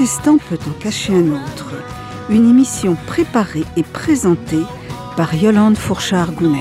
protestant peut en cacher un autre. Une émission préparée et présentée par Yolande Fourchard-Gounel.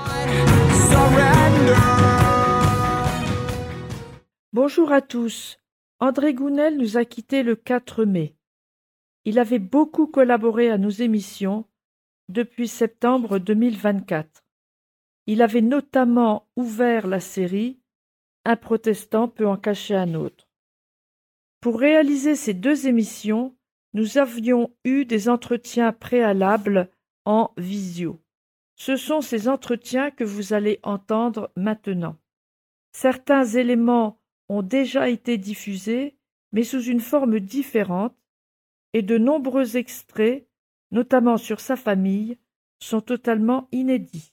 Bonjour à tous. André Gounel nous a quittés le 4 mai. Il avait beaucoup collaboré à nos émissions depuis septembre 2024. Il avait notamment ouvert la série « Un protestant peut en cacher un autre ». Pour réaliser ces deux émissions, nous avions eu des entretiens préalables en visio. Ce sont ces entretiens que vous allez entendre maintenant. Certains éléments ont déjà été diffusés, mais sous une forme différente, et de nombreux extraits, notamment sur sa famille, sont totalement inédits.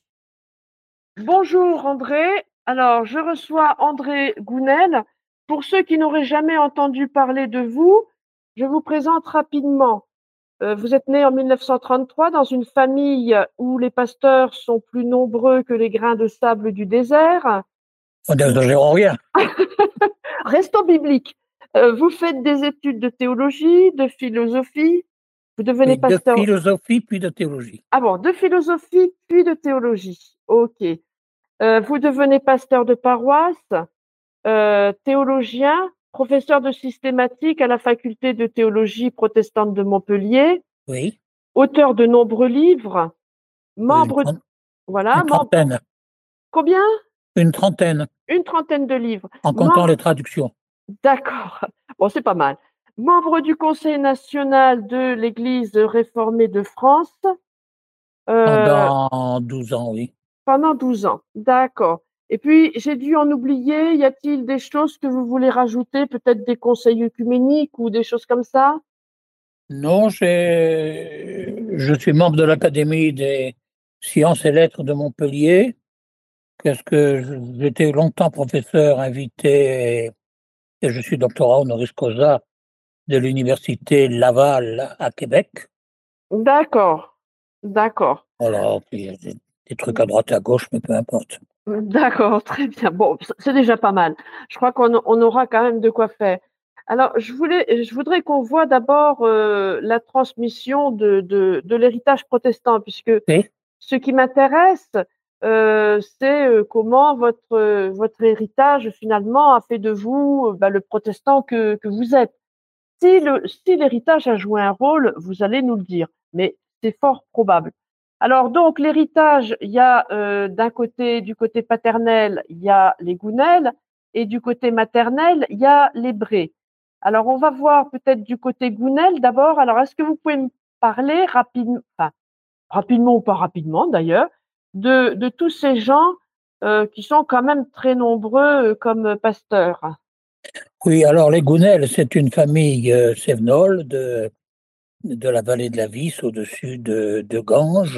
Bonjour André, alors je reçois André Gounel. Pour ceux qui n'auraient jamais entendu parler de vous, je vous présente rapidement. Vous êtes né en 1933 dans une famille où les pasteurs sont plus nombreux que les grains de sable du désert. On n'exagérons rien. Restons bibliques. Vous faites des études de théologie, de philosophie. Vous devenez pasteur. De philosophie puis de théologie. Ah bon, de philosophie puis de théologie. Ok. Vous devenez pasteur de paroisse, théologien, professeur de systématique à la faculté de théologie protestante de Montpellier. Oui. Auteur de nombreux livres. Membre. Voilà. Une trentaine. Combien? Une trentaine. Une trentaine de livres. En comptant les traductions. D'accord. Bon, c'est pas mal. Membre du Conseil national de l'Église réformée de France. Pendant 12 ans, oui. Pendant 12 ans. D'accord. Et puis, j'ai dû en oublier. Y a-t-il des choses que vous voulez rajouter? Peut-être des conseils œcuméniques ou des choses comme ça? Non, je suis membre de l'Académie des sciences et lettres de Montpellier, parce que j'étais longtemps professeur invité et je suis doctorat honoris causa de l'Université Laval à Québec. D'accord. D'accord. Voilà, puis il y a des trucs à droite et à gauche, mais peu importe. D'accord, très bien. Bon, c'est déjà pas mal. Je crois qu'on aura quand même de quoi faire. Alors, je voudrais qu'on voit d'abord la transmission de l'héritage protestant, puisque Oui. ce qui m'intéresse, c'est comment votre héritage finalement a fait de vous le protestant que vous êtes. Si l'héritage a joué un rôle, vous allez nous le dire, mais c'est fort probable. Alors donc l'héritage, il y a du côté paternel, il y a les Gounel, et du côté maternel, il y a les Bré. Alors on va voir peut-être du côté Gounel d'abord. Alors est-ce que vous pouvez me parler rapidement ou pas rapidement d'ailleurs, de tous ces gens qui sont quand même très nombreux comme pasteurs? Oui, alors les Gounel, c'est une famille cévenole de la vallée de la Vis, au-dessus de Ganges,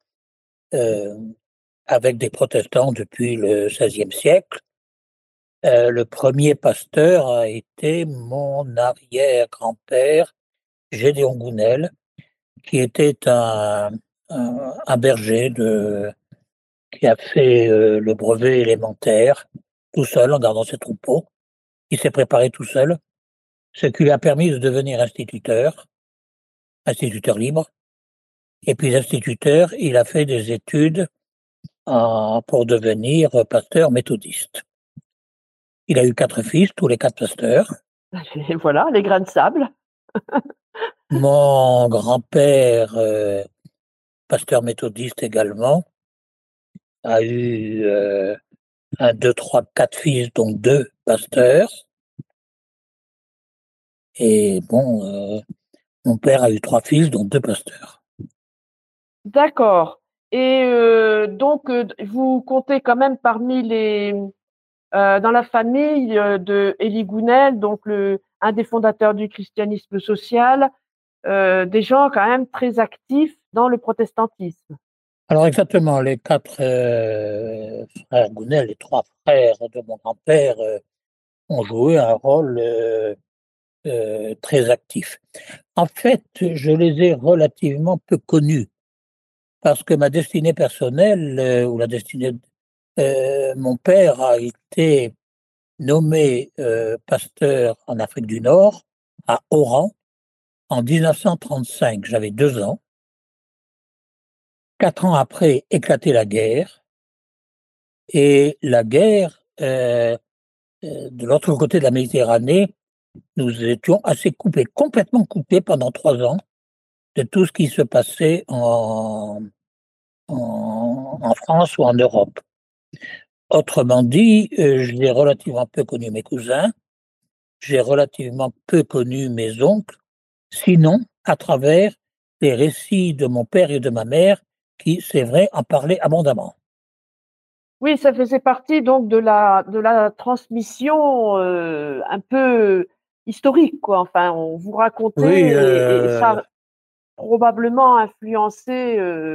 avec des protestants depuis le XVIe siècle. Le premier pasteur a été mon arrière-grand-père, Gédéon Gounel, qui était un berger qui a fait le brevet élémentaire tout seul en gardant ses troupeaux. Il s'est préparé tout seul, ce qui lui a permis de devenir instituteur libre. Et puis instituteur, il a fait des études pour devenir pasteur méthodiste. Il a eu 4 fils, tous les 4 pasteurs. Et voilà, les grains de sable. Mon grand-père, pasteur méthodiste également, a eu 1, 2, 3, 4 fils, donc 2 pasteurs. Et bon, mon père a eu 3 fils, donc 2 pasteurs. D'accord. Et donc, vous comptez quand même parmi dans la famille de Élie Gounel, donc un des fondateurs du christianisme social, des gens quand même très actifs dans le protestantisme. Alors exactement, les 4 frères Gounel, les 3 frères de mon grand-père, ont joué un rôle très actif. En fait, je les ai relativement peu connus, parce que ma destinée personnelle, ou la destinée mon père a été nommé pasteur en Afrique du Nord, à Oran, en 1935. J'avais 2 ans. 4 ans après éclatait la guerre. Et la guerre, de l'autre côté de la Méditerranée, nous étions assez coupés, complètement coupés pendant 3 ans de tout ce qui se passait en France ou en Europe. Autrement dit, j'ai relativement peu connu mes cousins, j'ai relativement peu connu mes oncles, sinon à travers les récits de mon père et de ma mère qui, c'est vrai, en parlaient abondamment. Oui, ça faisait partie donc de la transmission, un peu historique, quoi. Enfin, on vous racontait Oui, et ça a probablement influencé,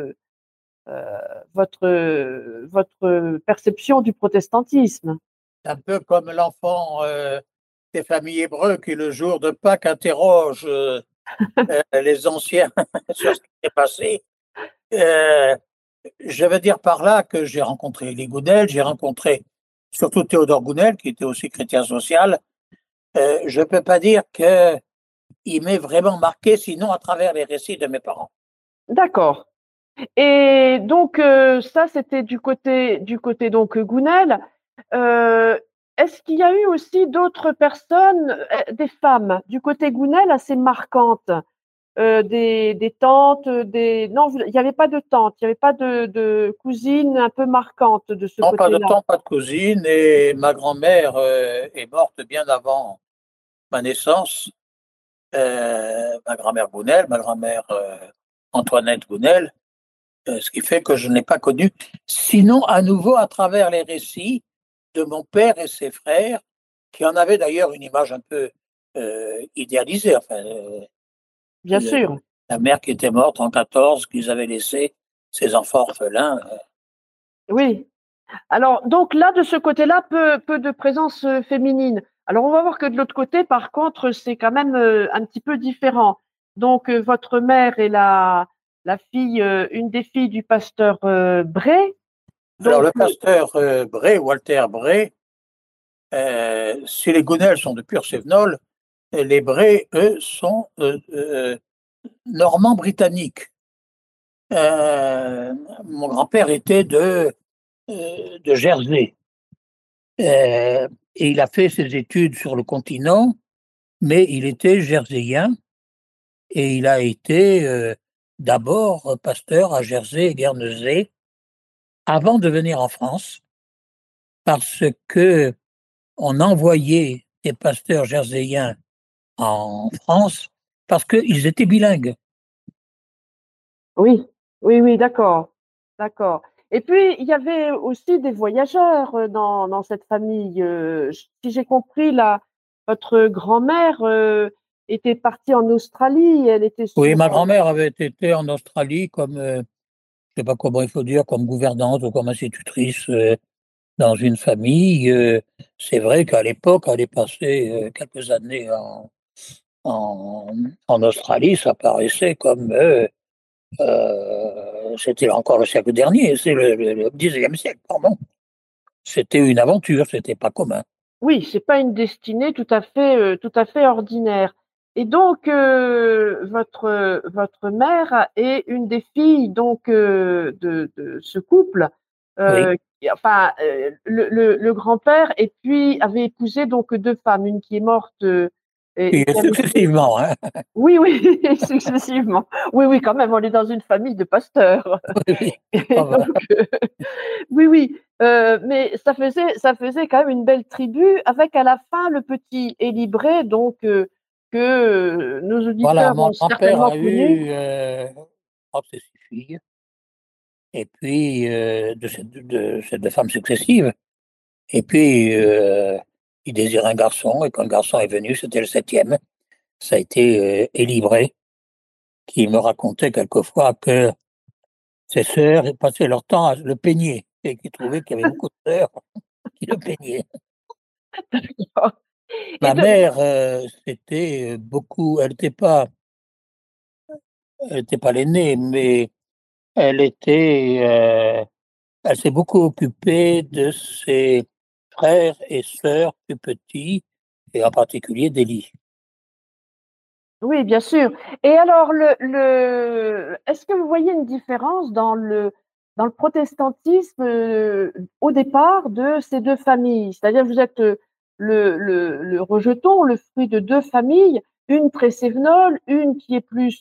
votre perception du protestantisme. un peu comme l'enfant des familles hébreux qui, le jour de Pâques, interroge les anciens sur ce qui s'est passé. Euh, je veux dire par là que j'ai rencontré les Gounel, j'ai rencontré surtout Théodore Gounel, qui était aussi chrétien social. Je ne peux pas dire qu'il m'ait vraiment marqué, sinon à travers les récits de mes parents. D'accord. Et donc, ça, c'était du côté donc Gounel. Heu, Est-ce qu'il y a eu aussi d'autres personnes, des femmes du côté Gounel assez marquantes? Des tantes, des non, il y avait pas de tantes, il y avait pas de cousines un peu marquantes de ce Non, pas de côté-là? temps, pas de cousine, et ma grand-mère est morte bien avant ma naissance. Ma grand-mère Gounel, ma grand-mère Antoinette Gounel, ce qui fait que je n'ai pas connu, sinon à nouveau à travers les récits de mon père et ses frères, qui en avaient d'ailleurs une image un peu idéalisée. Enfin, Bien le- sûr, la mère qui était morte en 14, qu'ils avaient laissé ses enfants orphelins. oui. Alors donc là, de ce côté-là, peu de présence, féminine. Alors on va voir que de l'autre côté, par contre, c'est quand même, un petit peu différent. Donc, votre mère est la fille, une des filles du pasteur, Bray. Alors Donc, le pasteur Bray, Walter Bray, si les Gounel sont de pur Cévenol, les Bray, eux, sont normands britanniques. Euh, Mon grand-père était de Jersey. Et il a fait ses études sur le continent, mais il était jerseyen et il a été d'abord pasteur à Jersey et Guernesey avant de venir en France parce que on envoyait des pasteurs jerseyens en France parce qu'ils étaient bilingues. oui, oui, oui, d'accord, d'accord. Et puis, il y avait aussi des voyageurs, dans cette famille. Si j'ai compris, votre grand-mère, était partie en Australie. Elle était Oui, ma souvent. grand-mère avait été en Australie comme, je sais pas comment il faut dire, comme gouvernante ou comme institutrice dans une famille. C'est vrai qu'à l'époque, aller passer quelques années en, en Australie, ça paraissait comme c'était encore le siècle dernier, c'est le 19e siècle, pardon. C'était une aventure, c'était pas commun. Oui, c'est pas une destinée tout à fait ordinaire. Et donc, votre mère est une des filles donc, de ce couple, Oui, enfin, le grand-père et puis avait épousé donc 2 femmes, une qui est morte, et et qui avait été. successivement, hein. Oui, oui, successivement. Oui, oui, quand même, on est dans une famille de pasteurs. Oui, oui. Et Ah bah, donc, oui, oui, mais ça faisait quand même une belle tribu avec à la fin le petit Élibré donc, que, nos voilà, auditeurs mon ont grand-père certainement a connu. eu, je crois que c'est 6 filles, et puis de ces 2 femmes successives. Et puis, il désirait un garçon, et quand le garçon est venu, c'était le 7e. Ça a été Élibré, qui me racontait quelquefois que ses sœurs passaient leur temps à le peigner, et qu'il trouvait qu'il y avait beaucoup de sœurs qui le peignaient. Et Ma de mère, c'était beaucoup, elle était pas l'aînée, mais elle était, elle s'est beaucoup occupée de ses frères et sœurs plus petits, et en particulier d'Élie. Oui, bien sûr. Et alors, est-ce que vous voyez une différence dans le protestantisme au départ de ces deux familles? C'est-à-dire, vous êtes le rejeton, le fruit de deux familles, une très sévenole, une qui est plus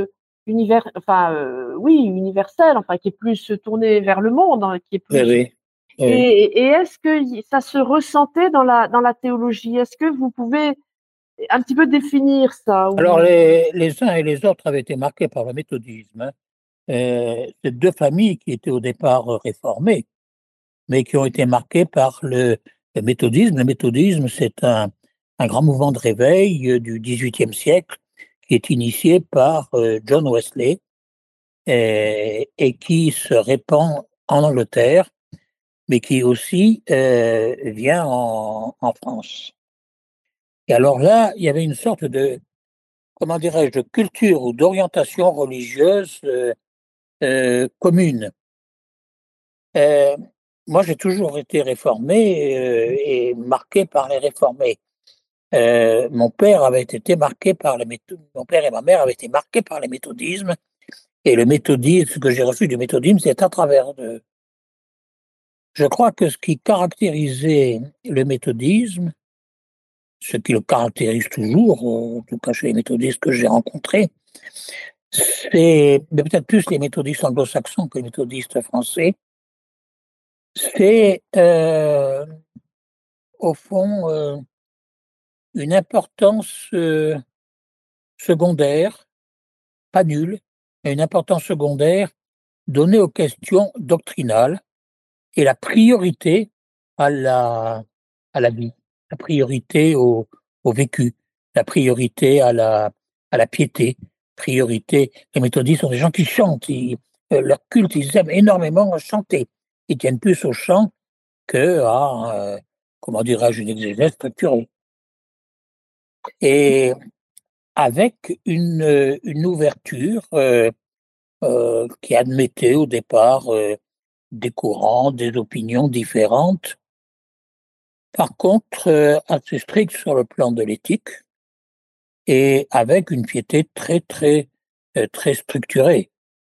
oui, universelle, enfin, qui est plus tournée vers le monde, hein, qui est Oui, plus. oui, oui. Et est-ce que ça se ressentait dans la théologie? Est-ce que vous pouvez un petit peu définir ça? Alors, les uns et les autres avaient été marqués par le méthodisme, hein. C'est deux familles qui étaient au départ réformées, mais qui ont été marquées par le méthodisme. Le méthodisme, c'est un grand mouvement de réveil du XVIIIe siècle qui est initié par John Wesley et qui se répand en Angleterre, mais qui aussi vient en France. Et alors là, il y avait une sorte de, comment dirais-je, de culture ou d'orientation religieuse commune. Euh, Moi, j'ai toujours été réformé et marqué par les réformés. Mon père avait été marqué par mon père et ma mère avaient été marqués par les méthodismes. Et le méthodisme, ce que j'ai reçu du méthodisme, c'est à travers de. Je crois que ce qui caractérisait le méthodisme, ce qui le caractérise toujours, en tout cas chez les méthodistes que j'ai rencontrés, mais peut-être plus les méthodistes anglo-saxons que les méthodistes français, c'est au fond une importance secondaire, pas nulle, mais une importance secondaire donnée aux questions doctrinales et la priorité à la vie, la priorité au vécu, la priorité à la piété, priorité. Les méthodistes sont des gens qui chantent, leur culte, ils aiment énormément chanter. Ils tiennent plus au chant que à, comment dirais-je, une exégèse structurée. Et avec une ouverture qui admettait au départ des courants, des opinions différentes, par contre assez strictes sur le plan de l'éthique et avec une piété très structurée.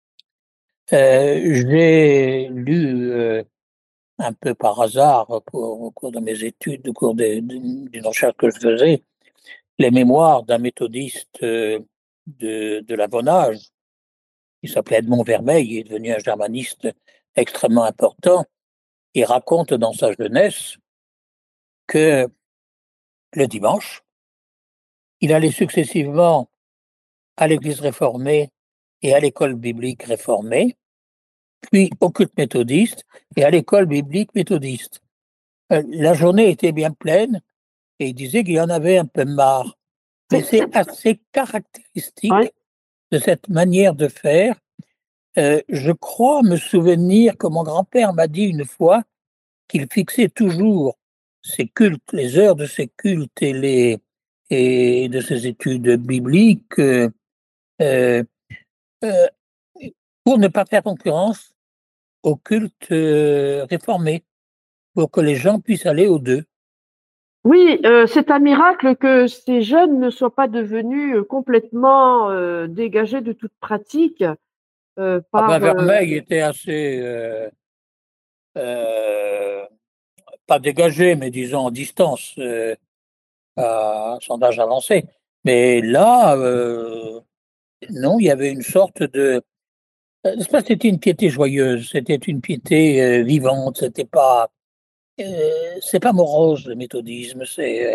J'ai lu un peu par hasard au cours de mes études, au cours d'une recherche que je faisais, les mémoires d'un méthodiste de la Bonne Âge. Il s'appelait Edmond Vermeil, il est devenu un germaniste extrêmement important. Il raconte dans sa jeunesse que le dimanche, il allait successivement à l'église réformée et à l'école biblique réformée, puis au culte méthodiste et à l'école biblique méthodiste. La journée était bien pleine et il disait qu'il y en avait un peu marre. Mais c'est assez caractéristique Oui. de cette manière de faire. Je crois me souvenir que mon grand-père m'a dit une fois qu'il fixait toujours ses cultes, les heures de ses cultes et de ses études bibliques euh, euh, pour ne pas faire concurrence au culte réformé, pour que les gens puissent aller aux deux. Oui, c'est un miracle que ces jeunes ne soient pas devenus complètement dégagés de toute pratique Ah ben par. Vermeil était assez, euh, pas dégagé, mais disons en distance, à son âge avancé. Mais là, non, il y avait une sorte de. C'était une piété joyeuse, c'était une piété vivante, c'est pas morose le méthodisme,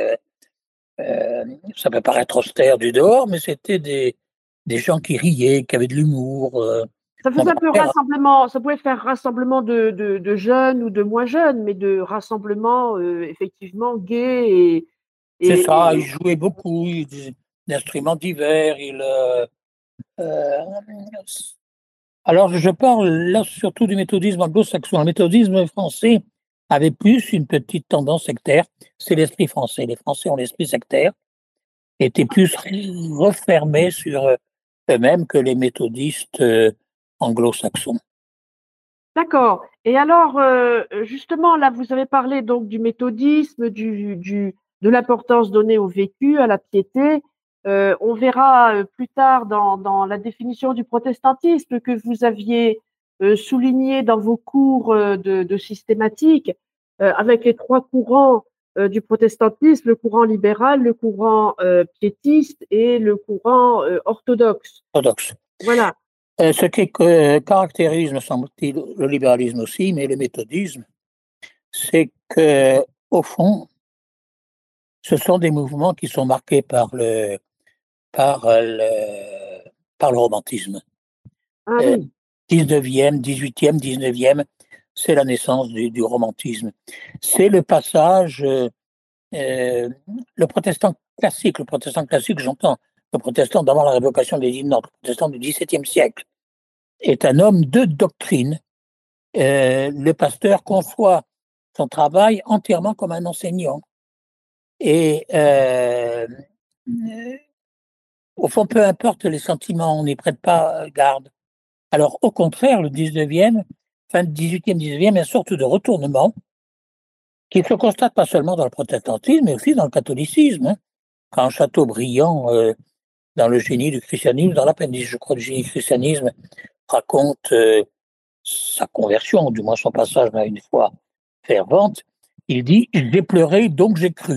ça peut paraître austère du dehors, mais c'était des gens qui riaient, qui avaient de l'humour. Ça Mon faisait un peu grand-père, rassemblement, ça pouvait faire rassemblement de jeunes ou de moins jeunes, mais de rassemblement effectivement gay c'est ça, il et. jouait beaucoup, d'instruments divers. Euh, alors, je parle là surtout du méthodisme anglo-saxon. Le méthodisme français avait plus une petite tendance sectaire. C'est l'esprit français. Les Français ont l'esprit sectaire, étaient plus refermés sur eux-mêmes que les méthodistes anglo-saxons. D'accord. Et alors, justement, là, vous avez parlé donc du méthodisme, de l'importance donnée au vécu, à la piété. On verra plus tard dans la définition du protestantisme que vous aviez souligné dans vos cours de systématique, avec les trois courants du protestantisme, le courant libéral, le courant piétiste et le courant orthodoxe. Orthodoxe. Voilà. Ce qui caractérise, me semble-t-il, le libéralisme aussi, mais le méthodisme, c'est que, au fond, ce sont des mouvements qui sont marqués par le romantisme. Ah oui. 19e, 18e, 19e, c'est la naissance du romantisme. C'est le passage, le protestant classique, j'entends, le protestant d'avant la révocation des hymnes, le protestant du XVIIe siècle, est un homme de doctrine. Le pasteur conçoit son travail entièrement comme un enseignant. Et au fond, peu importe les sentiments, on n'y prête pas garde. Alors, au contraire, le 19e, fin du 18e, 19e, il y a une sorte de retournement qui se constate pas seulement dans le protestantisme, mais aussi dans le catholicisme. Quand Chateaubriand, dans le génie du christianisme, dans l'appendice, je crois, du génie du christianisme, raconte sa conversion, du moins son passage à une foi fervente, il dit « J'ai pleuré, donc j'ai cru ».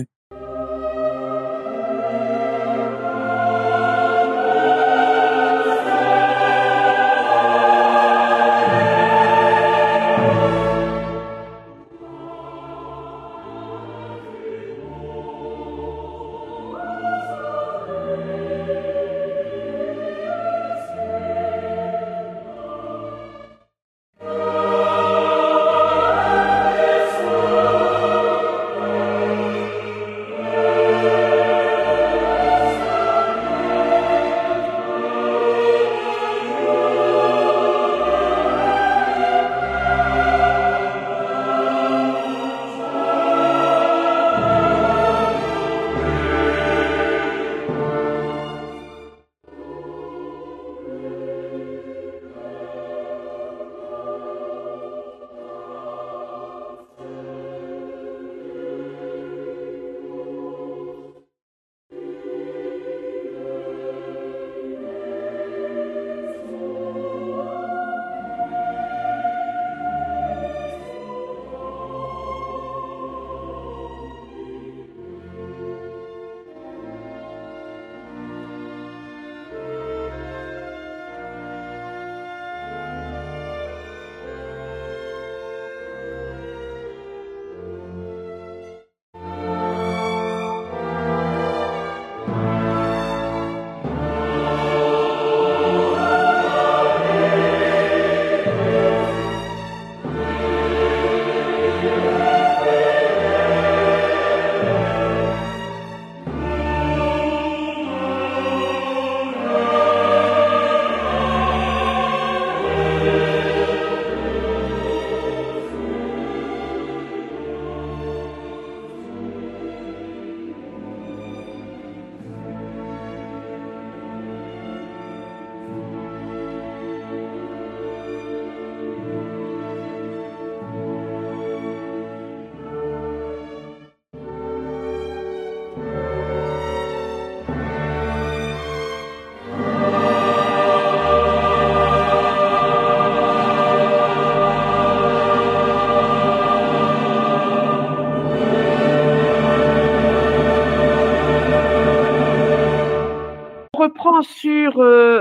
Reprend sur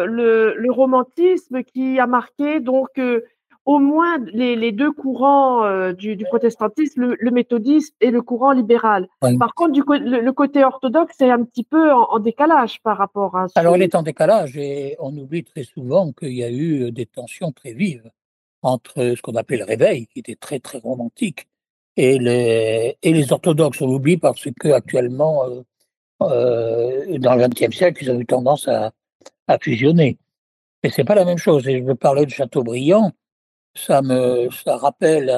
le romantisme qui a marqué donc au moins les deux courants du protestantisme, le méthodisme et le courant libéral. Oui. Par contre, le côté orthodoxe est un petit peu en décalage par rapport à Alors, il est en décalage et on oublie très souvent qu'il y a eu des tensions très vives entre ce qu'on appelle le réveil, qui était très, très romantique, et les orthodoxes. On l'oublie parce qu'actuellement, dans le XXe siècle, ils ont eu tendance à fusionner. Mais c'est pas la même chose. Et je veux parler de Chateaubriand. Ça rappelle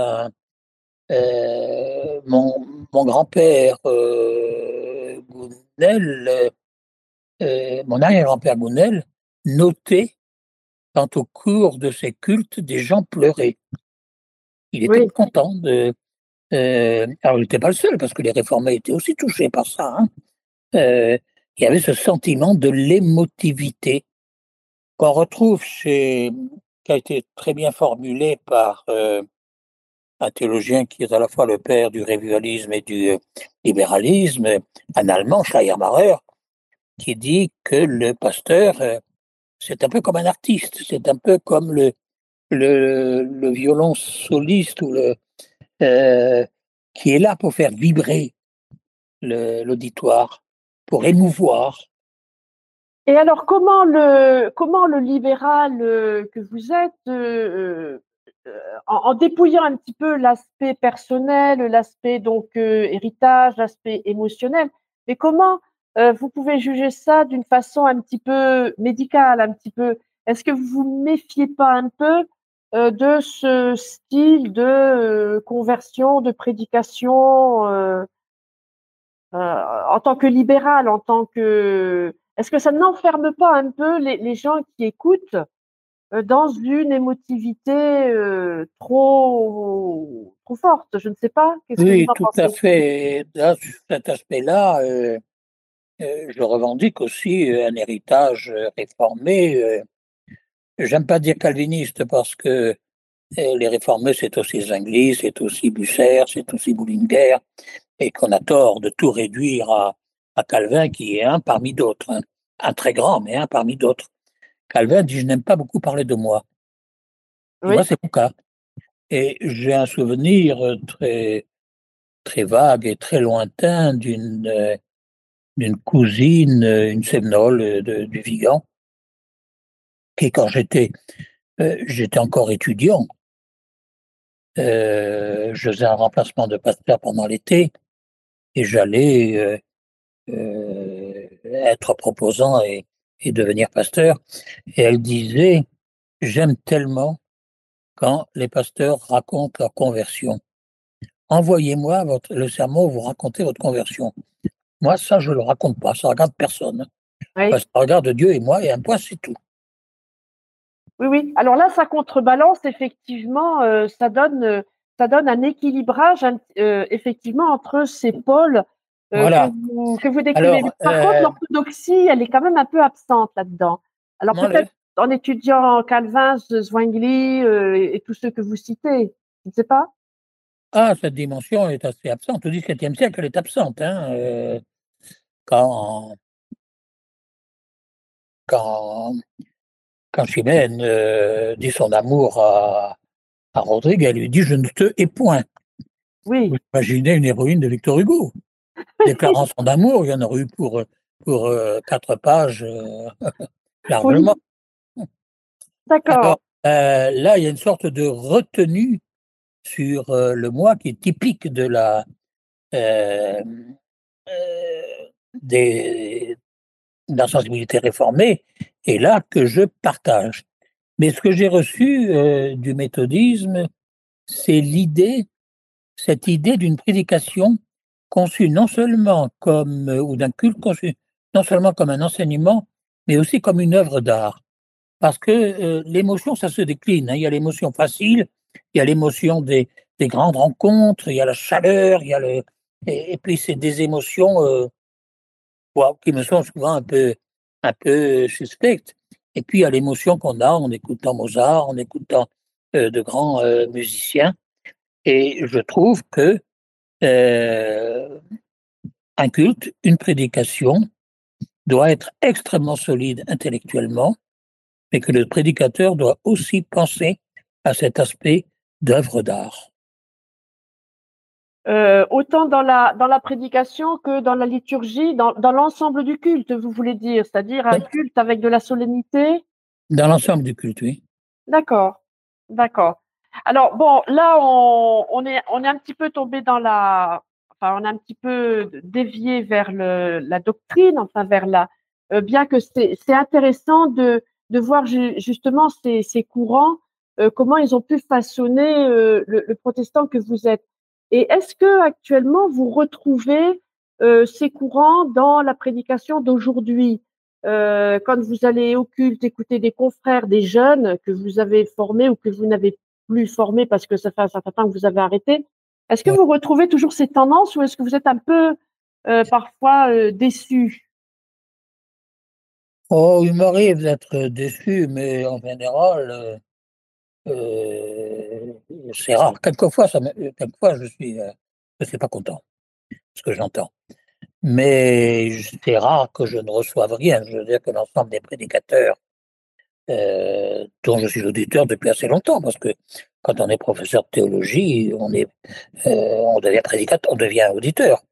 mon grand-père Gounel, mon arrière-grand-père Gounel, notait quand au cours de ses cultes, des gens pleuraient. Il était content de. Alors, il n'était pas le seul, parce que les réformés étaient aussi touchés par ça. Hein. il y avait ce sentiment de l'émotivité qu'on retrouve qui a été très bien formulé par un théologien qui est à la fois le père du revivalisme et du libéralisme, un Allemand, Schleiermacher, qui dit que le pasteur, c'est un peu comme un artiste, c'est un peu comme le violon soliste euh, qui est là pour faire vibrer l'auditoire, pour émouvoir. Et alors, comment le libéral que vous êtes, en dépouillant un petit peu l'aspect personnel, l'aspect donc héritage, l'aspect émotionnel, mais comment vous pouvez juger ça d'une façon un petit peu médicale, un petit peu, est-ce que vous vous méfiez pas un peu de ce style de conversion, de prédication en tant que libéral, en tant que... Est-ce que ça n'enferme pas un peu les gens qui écoutent dans une émotivité trop forte? Je ne sais pas. Qu'est-ce que vous Oui, en tout à pensez? fait. Là, sur cet aspect-là, je revendique aussi un héritage réformé. J'aime pas dire calviniste parce que les réformés, c'est aussi Zwingli, c'est aussi Bucer, c'est aussi Bullinger, et qu'on a tort de tout réduire à Calvin, qui est un parmi d'autres, hein. Un très grand, mais un parmi d'autres. Calvin dit: je n'aime pas beaucoup parler de moi. Et moi, Oui, c'est mon cas. Et j'ai un souvenir très, très vague et très lointain d'une cousine, une Sévenole du Vigan, qui, quand j'étais encore étudiant, je faisais un remplacement de pasteur pendant l'été et j'allais être proposant et devenir pasteur. Et elle disait: j'aime tellement quand les pasteurs racontent leur conversion. Envoyez-moi le sermon où vous racontez votre conversion. Moi, ça, je ne le raconte pas, ça regarde personne. oui, Ça regarde Dieu et moi, et un point, c'est tout. oui, oui. Alors là, ça contrebalance effectivement, ça donne un équilibrage effectivement entre ces pôles Voilà. que vous décrivez. Mais Alors, par contre, l'orthodoxie, elle est quand même un peu absente là-dedans. Alors voilà. peut-être en étudiant Calvin, Zwingli et tous ceux que vous citez, je ne sais pas. Ah, cette dimension est assez absente. Au XVIIe siècle, elle est absente, hein. Quand, quand, quand Chimène dit son amour à Rodrigue, elle lui dit: je ne te hais point. Vous Oui, imaginez une héroïne de Victor Hugo déclarant son amour, il y en aurait eu pour 4 pages largement. oui, d'accord. Alors là, il y a une sorte de retenue sur le moi qui est typique euh, euh, des, de la sensibilité réformée, et là que je partage. Mais ce que j'ai reçu du méthodisme, c'est cette idée d'une prédication conçue non seulement comme, ou d'un culte conçu non seulement comme un enseignement, mais aussi comme une œuvre d'art. Parce que l'émotion, ça se décline, hein. Il y a l'émotion facile, il y a l'émotion des grandes rencontres, il y a la chaleur, et puis c'est des émotions qui me sont souvent un peu suspectes. Et puis il y a l'émotion qu'on a en écoutant Mozart, en écoutant de grands musiciens. Et je trouve que euh, un culte, une prédication, doit être extrêmement solide intellectuellement, mais que le prédicateur doit aussi penser à cet aspect d'œuvre d'art. Autant dans la prédication que dans la liturgie, dans l'ensemble du culte, vous voulez dire, c'est-à-dire un culte avec de la solennité. Dans l'ensemble du culte, oui. D'accord, d'accord. Alors bon, là on est un petit peu tombé enfin on a un petit peu dévié vers la doctrine, enfin vers bien que c'est intéressant de voir justement ces courants, comment ils ont pu façonner le protestant que vous êtes. Et est-ce que actuellement vous retrouvez ces courants dans la prédication d'aujourd'hui? Quand vous allez au culte écouter des confrères, des jeunes que vous avez formés ou que vous n'avez plus formés parce que ça fait un certain temps que vous avez arrêté, est-ce que Ouais. vous retrouvez toujours ces tendances ou est-ce que vous êtes un peu parfois déçu? Oh, il m'arrive d'être déçu, mais en général, euh, c'est rare. Quelquefois, je suis pas content de ce que j'entends. Mais c'est rare que je ne reçoive rien. Je veux dire que l'ensemble des prédicateurs dont je suis l'auditeur depuis assez longtemps, parce que quand on est professeur de théologie, on devient prédicateur, on devient auditeur.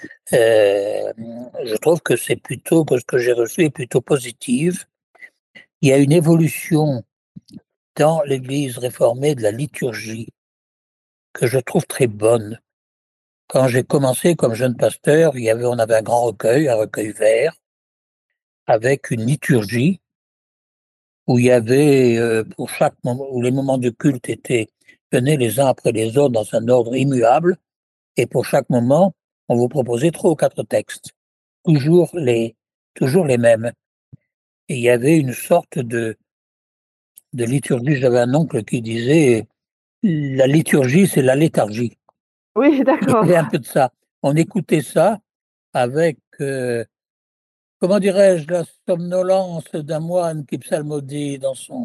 Je trouve que c'est plutôt que ce que j'ai reçu est plutôt positif. Il y a une évolution dans l'Église réformée de la liturgie que je trouve très bonne. Quand j'ai commencé comme jeune pasteur, on avait un recueil vert, avec une liturgie où il y avait pour chaque moment, où les moments de culte étaient tenus les uns après les autres dans un ordre immuable, et pour chaque moment, on vous proposait 3 ou 4 textes, toujours les, toujours les mêmes. Et il y avait une sorte de liturgie. J'avais un oncle qui disait la liturgie, c'est la léthargie. Oui, Il y d'accord. avait un peu de ça. On écoutait ça avec, comment dirais-je, la somnolence d'un moine qui psalmodie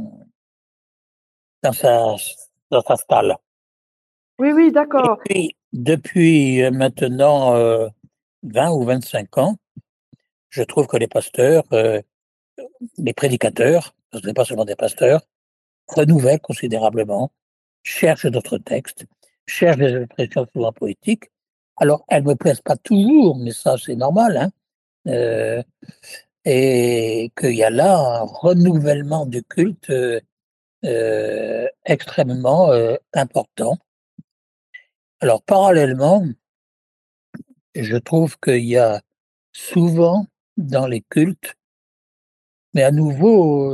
dans sa, dans sa stalle. Oui, oui, Et d'accord. puis, depuis maintenant 20 ou 25 ans, je trouve que les pasteurs, les prédicateurs, ce n'est pas seulement des pasteurs, renouvellent considérablement, cherchent d'autres textes, cherchent des expressions souvent poétiques. Alors, elles ne me plaisent pas toujours, mais ça, c'est normal, hein, euh, et qu'il y a là un renouvellement du culte extrêmement important. Alors, parallèlement, je trouve qu'il y a souvent dans les cultes, mais à nouveau,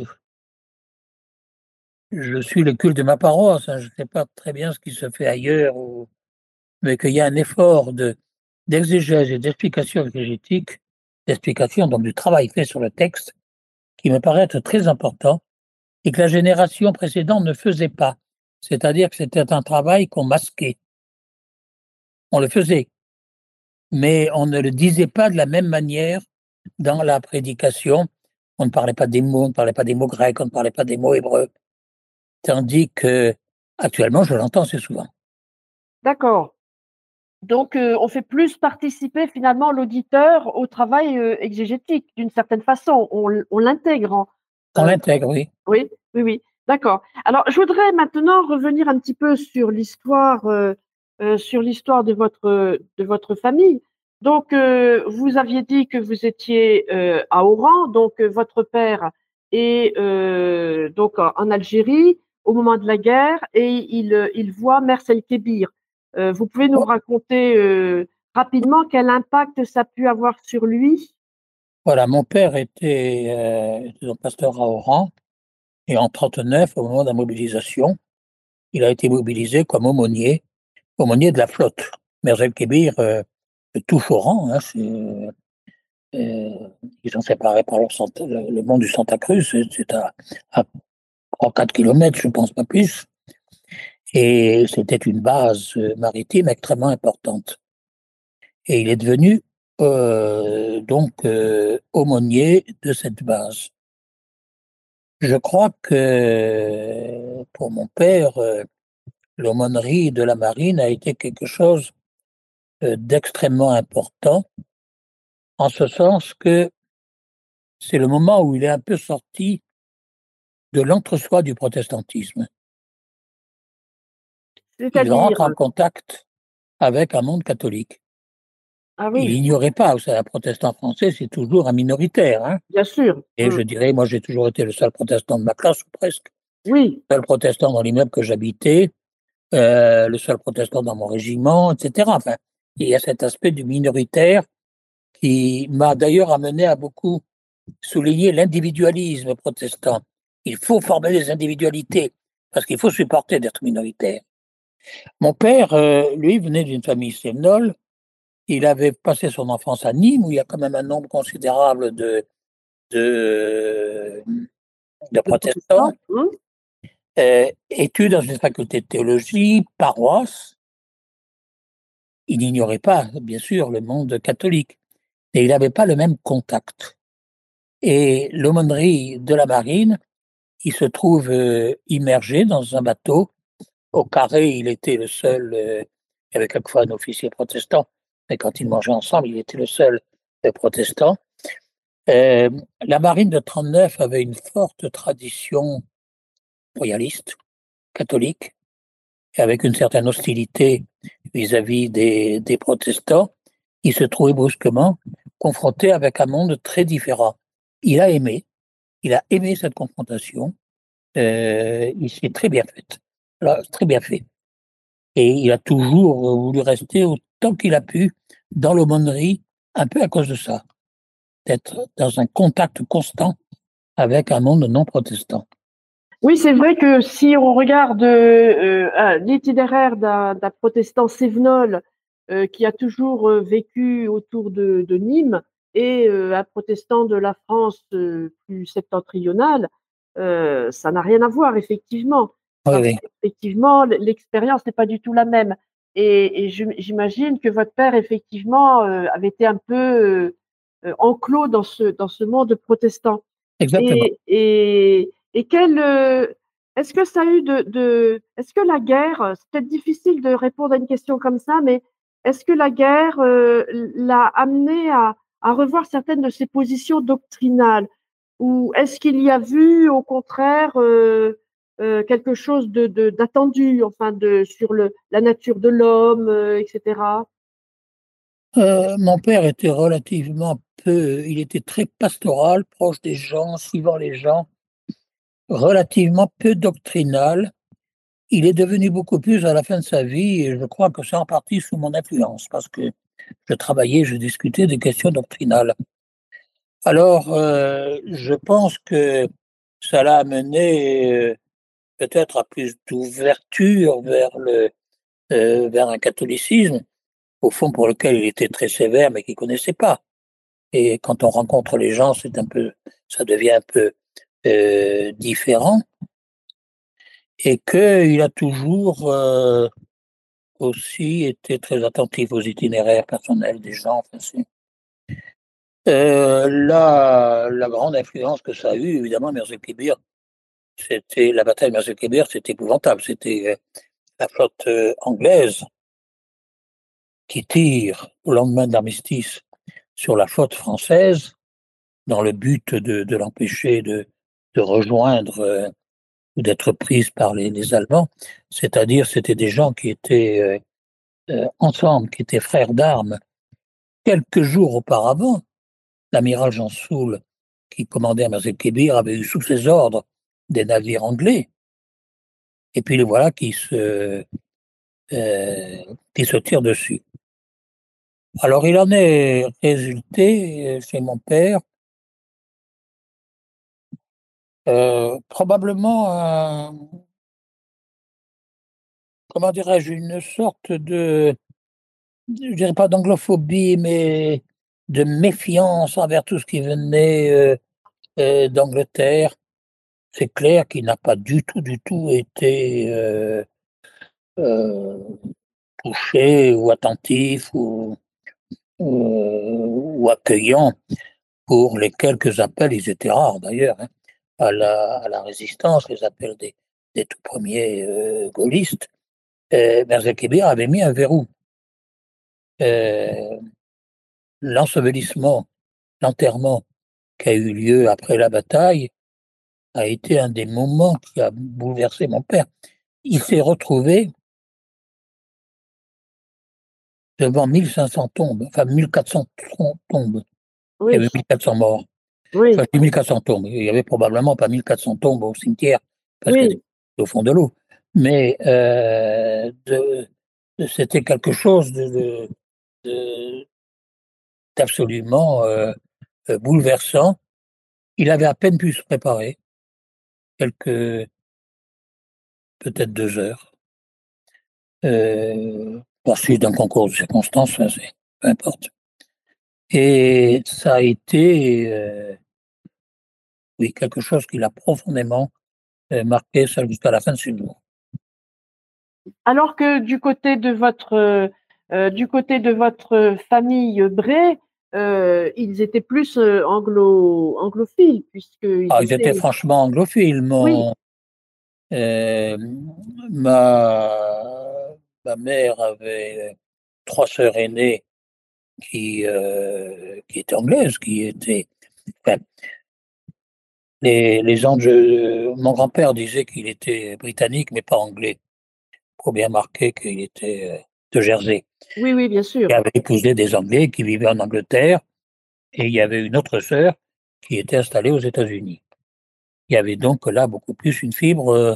je suis le culte de ma paroisse, hein, je ne sais pas très bien ce qui se fait ailleurs, mais qu'il y a un effort d'exégèse et d'explication exégétique, d'explication, donc du travail fait sur le texte, qui me paraît être très important et que la génération précédente ne faisait pas. C'est-à-dire que c'était un travail qu'on masquait. On le faisait, mais on ne le disait pas de la même manière dans la prédication. On ne parlait pas des mots, on ne parlait pas des mots grecs, on ne parlait pas des mots hébreux. Tandis que, actuellement, je l'entends assez souvent. D'accord. Donc, on fait plus participer finalement l'auditeur au travail, exégétique d'une certaine façon. On l'intègre en On l'intègre, oui. oui, oui, oui, d'accord. Alors je voudrais maintenant revenir un petit peu sur l'histoire de votre famille. Donc, vous aviez dit que vous étiez, à Oran, donc votre père est, donc en Algérie au moment de la guerre et il voit Mers el-Kébir. Vous pouvez nous Oh, raconter, rapidement quel impact ça a pu avoir sur lui? voilà, mon père était donc pasteur à Oran, et en 1939, au moment de la mobilisation, il a été mobilisé comme aumônier de la flotte. Merzel Kébir touche Oran, hein, ils sont séparés par le mont du Santa Cruz, c'est à 3 ou 4 kilomètres, je pense pas plus, et c'était une base maritime extrêmement importante. Et il est devenu aumônier de cette base. Je crois que pour mon père, l'aumônerie de la marine a été quelque chose d'extrêmement important, en ce sens que c'est le moment où il est un peu sorti de l'entre-soi du protestantisme. Il C'est-à-dire? rentre en contact avec un monde catholique. Ah Il oui, n'ignorait pas, vous savez, un protestant français, c'est toujours un minoritaire, hein. bien sûr. Et je dirais, moi j'ai toujours été le seul protestant de ma classe, ou presque, Oui, le seul protestant dans l'immeuble que j'habitais, le seul protestant dans mon régiment, etc. Enfin, il y a cet aspect du minoritaire qui m'a d'ailleurs amené à beaucoup souligner l'individualisme protestant. Il faut former des individualités parce qu'il faut supporter d'être minoritaire. Mon père, lui, venait d'une famille séminole. Il avait passé son enfance à Nîmes, où il y a quand même un nombre considérable de, de le protestants. protestant. Mmh. Études dans une faculté de théologie, paroisse. Il n'ignorait pas, bien sûr, le monde catholique, mais il n'avait pas le même contact. Et l'aumônerie de la marine, il se trouve immergé dans un bateau. Au carré, il était le seul, il y avait quelquefois un officier protestant, mais quand ils mangeaient ensemble, il était le seul protestant. La marine de 39 avait une forte tradition royaliste, catholique, et avec une certaine hostilité vis-à-vis des protestants. Il se trouvait brusquement confronté avec un monde très différent. Il a aimé cette confrontation. Il s'est très bien fait. Alors, très bien fait. Et il a toujours voulu rester autant qu'il a pu dans l'aumônerie, un peu à cause de ça, d'être dans un contact constant avec un monde non protestant. Oui, c'est vrai que si on regarde l'itinéraire d'un protestant cévenol qui a toujours vécu autour de Nîmes et un protestant de la France plus septentrionale, ça n'a rien à voir, effectivement. Oui, Parce oui. qu'effectivement, l'expérience n'est pas du tout la même. Et j'imagine que votre père, effectivement, avait été un peu enclos dans ce monde protestant. Exactement. Et est-ce que ça a eu est-ce que la guerre, c'est peut-être difficile de répondre à une question comme ça, mais est-ce que la guerre l'a amené à revoir certaines de ses positions doctrinales? Ou est-ce qu'il y a vu, au contraire, quelque chose d'attendu, enfin, sur la nature de l'homme, etc. Mon père était relativement peu, il était très pastoral, proche des gens, suivant les gens, relativement peu doctrinal. Il est devenu beaucoup plus à la fin de sa vie, et je crois que c'est en partie sous mon influence, parce que je travaillais, je discutais des questions doctrinales. Alors, je pense que ça l'a amené peut-être à plus d'ouverture vers un catholicisme, au fond pour lequel il était très sévère, mais qu'il connaissait pas. Et quand on rencontre les gens, ça devient un peu différent. Et qu'il a toujours aussi été très attentif aux itinéraires personnels des gens. Enfin, la grande influence que ça a eu, évidemment, Merzey-Kébir, c'était la bataille de Merzey-Kébir, c'était épouvantable. C'était la flotte anglaise qui tire au lendemain de l'armistice sur la flotte française dans le but de l'empêcher de rejoindre ou d'être prise par les Allemands. C'est-à-dire, c'était des gens qui étaient ensemble, qui étaient frères d'armes. Quelques jours auparavant, l'amiral Jean Soule, qui commandait à Merzey-Kébir, avait eu sous ses ordres des navires anglais. Et puis les voilà qui se tirent dessus. Alors il en est résulté chez mon père probablement comment dirais-je, une sorte je dirais pas d'anglophobie, mais de méfiance envers tout ce qui venait d'Angleterre. C'est clair qu'il n'a pas du tout été euh, touché ou attentif ou accueillant pour les quelques appels, ils étaient rares d'ailleurs, hein, à la résistance, les appels des tout premiers gaullistes. Merzey-Kébir avait mis un verrou. Euh, L'ensevelissement, l'enterrement qui a eu lieu après la bataille a été un des moments qui a bouleversé mon père. Il s'est retrouvé devant 1500 tombes, enfin 1400 tombes. Il y Oui, avait 1400 morts. oui, Enfin, 1400 tombes. Il y avait probablement pas 1400 tombes au cimetière, parce qu'elles oui. étaient au fond de l'eau. Mais c'était quelque chose de- d'absolument bouleversant. Il avait à peine pu se préparer, quelques, peut-être 2 heures. Poursuite d'un concours de circonstances, enfin, peu importe. Et ça a été, oui, quelque chose qui l'a profondément marqué ça jusqu'à la fin de ses jours. Alors que du côté de votre famille Bray, ils étaient plus anglophiles, puisqu'ils Ils étaient franchement anglophiles. Oui. Ma mère avait 3 sœurs aînées qui étaient anglaises, enfin, mon grand-père disait qu'il était britannique, mais pas anglais. Il faut bien marquer qu'il était de Jersey. Oui, bien sûr. Il avait épousé des Anglais qui vivaient en Angleterre, et il y avait une autre sœur qui était installée aux États-Unis. Il y avait donc là beaucoup plus une fibre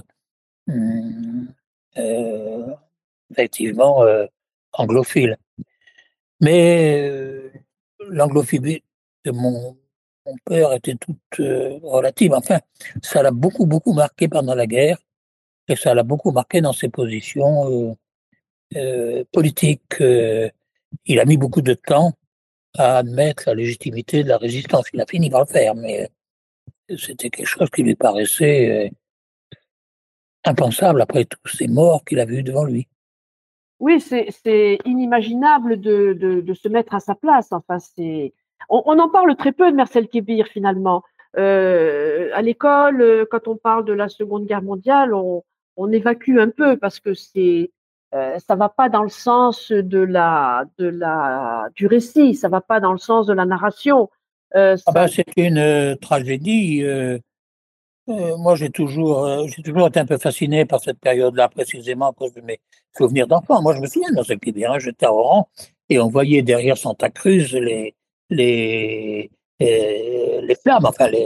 effectivement anglophile. Mais l'anglophilie de mon père était toute relative. Enfin, ça l'a beaucoup marqué pendant la guerre, et ça l'a beaucoup marqué dans ses positions politiques. Il a mis beaucoup de temps à admettre la légitimité de la résistance. Il a fini par le faire, mais c'était quelque chose qui lui paraissait impensable après tous ces morts qu'il avait eu devant lui. Oui, c'est inimaginable de se mettre à sa place. Enfin, on en parle très peu de Marcel Kébir, finalement. À l'école, quand on parle de la Seconde Guerre mondiale, on évacue un peu parce que ça va pas dans le sens du récit, ça va pas dans le sens de la narration. C'est une tragédie. Moi, j'ai toujours été un peu fasciné par cette période-là, précisément à cause de mes souvenirs d'enfant. Moi, je me souviens de Marcel Kébir, j'étais à Oran, et on voyait derrière Santa Cruz les flammes,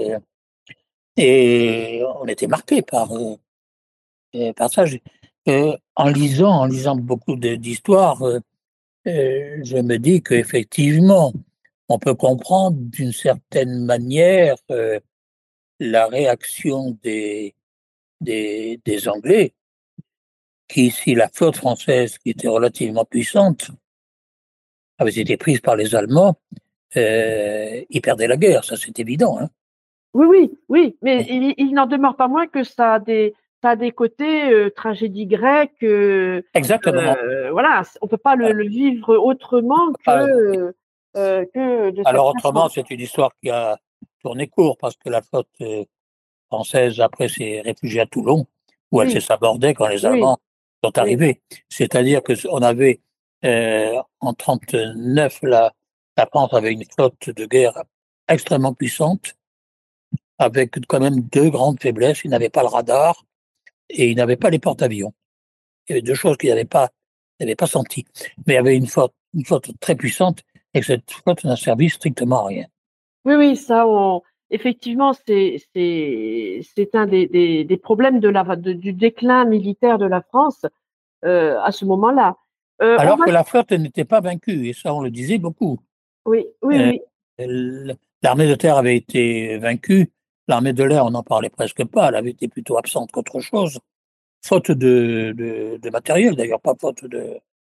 et on était marqué par ça. En lisant beaucoup d'histoires, je me dis qu'effectivement, on peut comprendre d'une certaine manière la réaction des Anglais, qui, si la flotte française, qui était relativement puissante, avait été prise par les Allemands, ils perdaient la guerre, ça c'est évident. Hein. Oui, mais il n'en demeure pas moins que ça a des côtés tragédie grecque. Exactement. Voilà, on peut pas le vivre autrement que de Alors cette autrement, façon. c'est une histoire qui a tourné court, parce que la flotte française, après, s'est réfugiée à Toulon, où elle s'est sabordée quand les Allemands sont arrivés. C'est-à-dire qu'on avait, en 1939, la France avait une flotte de guerre extrêmement puissante, avec quand même 2 grandes faiblesses. Il n'avait pas le radar et il n'avait pas les porte-avions. Il y avait 2 choses qu'il n'avait pas senties. Mais il y avait une flotte très puissante, et cette flotte n'a servi strictement à rien. Oui, ça, effectivement, c'est un des problèmes du déclin militaire de la France à ce moment-là. Alors que la flotte n'était pas vaincue, et ça, on le disait beaucoup. Oui. L'armée de terre avait été vaincue. L'armée de l'air, on n'en parlait presque pas. Elle avait été plutôt absente qu'autre chose. Faute de matériel, d'ailleurs, pas faute de...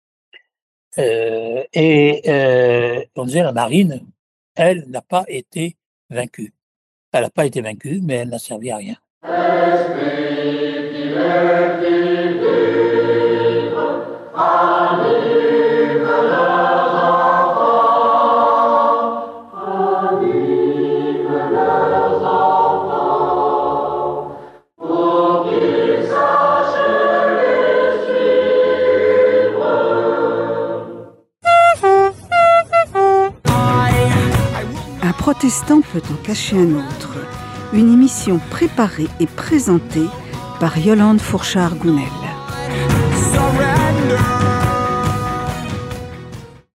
on disait la marine, elle n'a pas été vaincue. Elle n'a pas été vaincue, mais elle n'a servi à rien. Un protestant peut en cacher un autre. Une émission préparée et présentée par Yolande Fourchard-Gounel.